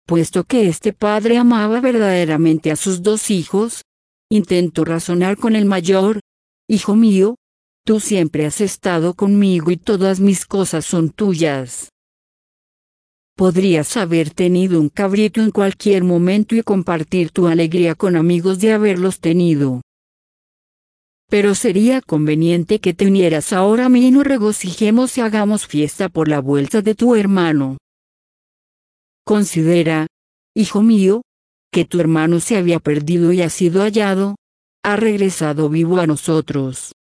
Puesto que este padre amaba verdaderamente a sus dos hijos, intentó razonar con el mayor. Hijo mío, tú siempre has estado conmigo y todas mis cosas son tuyas. Podrías haber tenido un cabrito en cualquier momento y compartir tu alegría con amigos de haberlos tenido. Pero sería conveniente que te unieras ahora a mí y nos regocijemos y hagamos fiesta por la vuelta de tu hermano. Considera, hijo mío, que tu hermano se había perdido y ha sido hallado, ha regresado vivo a nosotros.